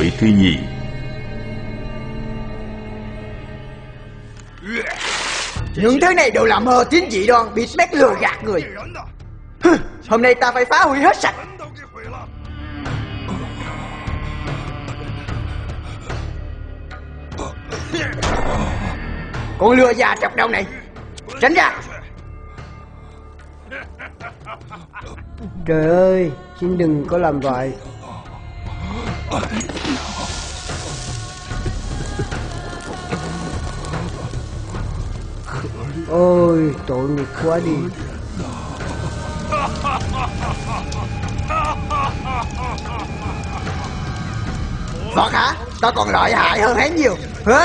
Tội thứ nhì. Những thứ này đều là mờ tín dị đoan, bịt bét lừa gạt người. Hôm nay ta phải phá hủy hết sạch. Con lừa già trọc đầu này, tránh ra. Trời ơi, xin đừng có làm vậy. Ôi, tội nghiệp quá đi. Phật hả? Ta còn lợi hại hơn hắn nhiều.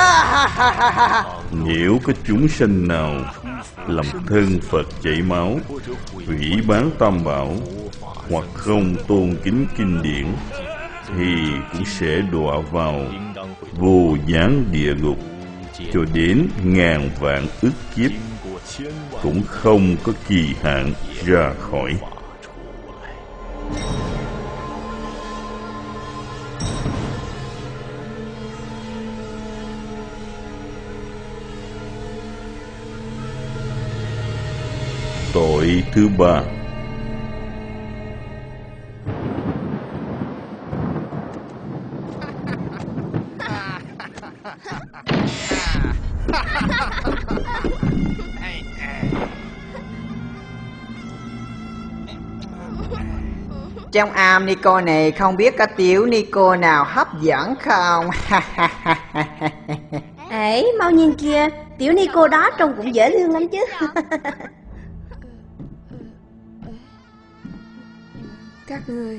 Nếu có chúng sinh nào làm thân Phật chảy máu, hủy bán tam bảo, hoặc không tôn kính kinh điển, thì cũng sẽ đọa vào vô gián địa ngục cho đến ngàn vạn ức kiếp, cũng không có kỳ hạn ra khỏi. Tội thứ ba. Trong am Nico này không biết có tiểu Nico nào hấp dẫn không? Ấy, mau nhìn kìa, tiểu Nico đó trông cũng dễ thương lắm chứ. Các người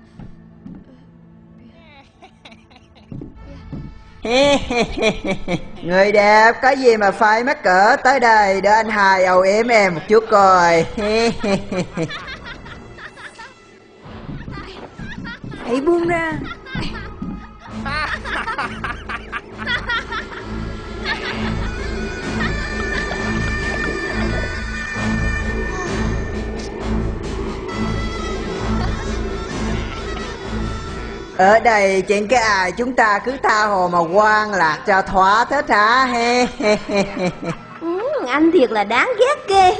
Người đẹp có gì mà phai mắc cỡ, tới đây để anh hai âu yếm em một chút coi. hãy buông ra. Ở đây chuyện cái ai chúng ta cứ tha hồ mà quan lạc cho thỏa thích hả? Anh thiệt là đáng ghét ghê.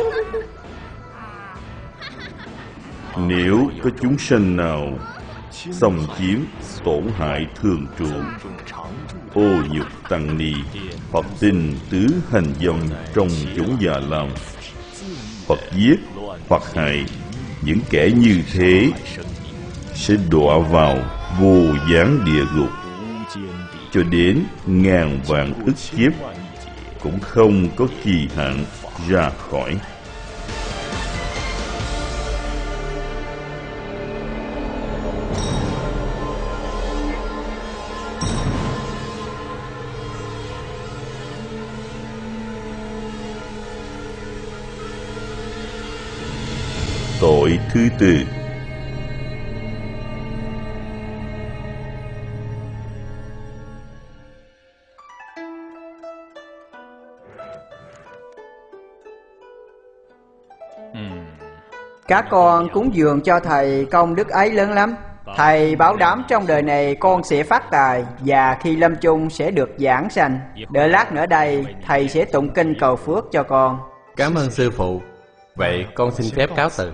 Nếu có chúng sinh nào xâm chiếm, tổn hại thường trụ, ô nhục tăng ni, hoặc tin tứ hành dâm trong chúng già lam, hoặc giết hoặc hại những kẻ như thế, sẽ đọa vào vô gián địa ngục cho đến ngàn vạn ức kiếp, cũng không có kỳ hạn ra khỏi. Tội thứ tư. Các con cúng dường cho thầy công đức ấy lớn lắm. Thầy bảo đảm trong đời này con sẽ phát tài, và khi lâm chung sẽ được giảng sanh. Đợi lát nữa đây thầy sẽ tụng kinh cầu phước cho con. Cảm ơn sư phụ. Vậy con xin phép cáo từ.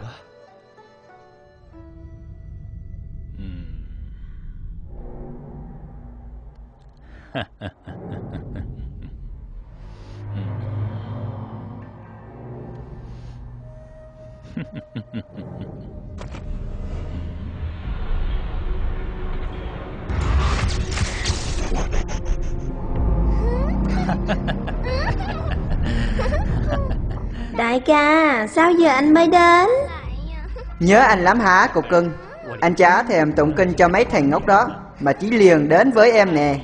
Đại ca, sao giờ anh mới đến? Nhớ anh lắm hả cục cưng? Anh chả thèm tụng kinh cho mấy thằng ngốc đó, mà chỉ liền đến với em nè.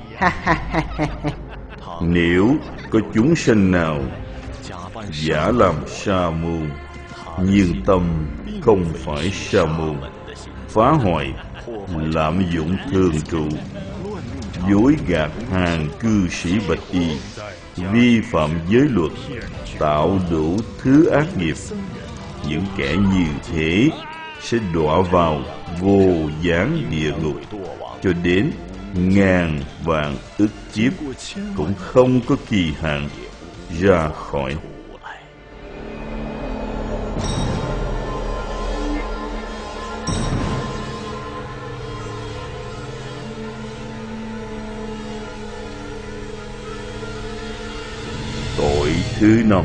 Nếu có chúng sinh nào giả làm sa môn, nhưng tâm không phải sa môn, phá hoại, lạm dụng thường trụ, dối gạt hàng cư sĩ bạch y, vi phạm giới luật, tạo đủ thứ ác nghiệp, những kẻ như thế sẽ đọa vào vô gián địa ngục cho đến ngàn vạn ức kiếp cũng không có kỳ hạn ra khỏi. Tội thứ 5.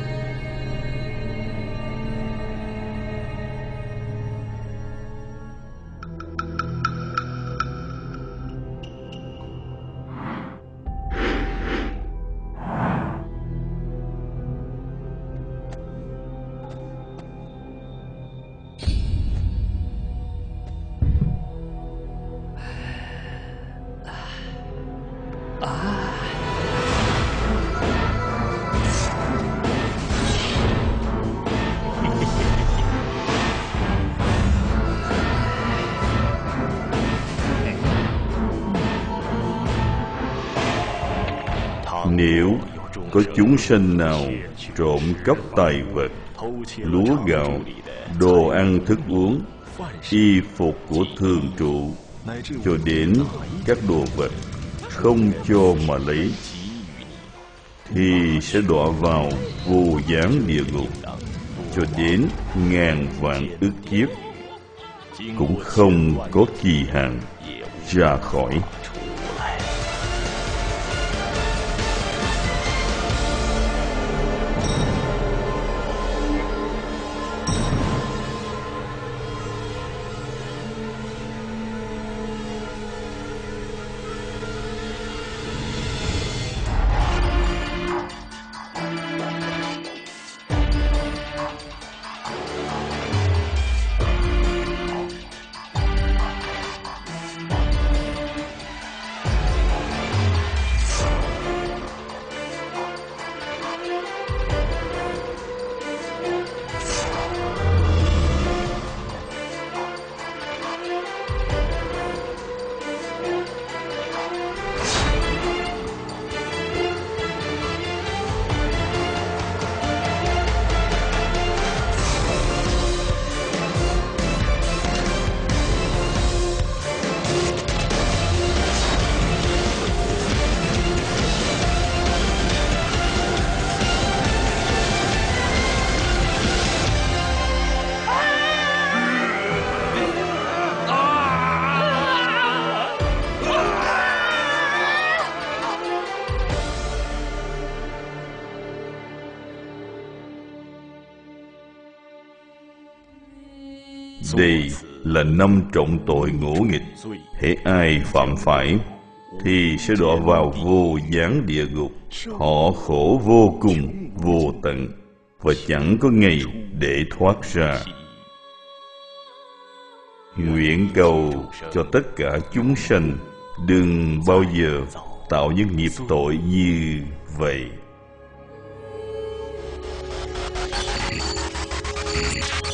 Nếu có chúng sinh nào trộm cắp tài vật, lúa gạo, đồ ăn thức uống, y phục của thường trụ, cho đến các đồ vật không cho mà lấy, thì sẽ đọa vào vô gián địa ngục cho đến ngàn vạn ức kiếp, cũng không có kỳ hạn ra khỏi. Đây là 5 trọng tội ngỗ nghịch. Hễ ai phạm phải thì sẽ đọa vào vô gián địa ngục. Họ khổ vô cùng, vô tận, và chẳng có ngày để thoát ra. Nguyện cầu cho tất cả chúng sanh đừng bao giờ tạo những nghiệp tội như vậy.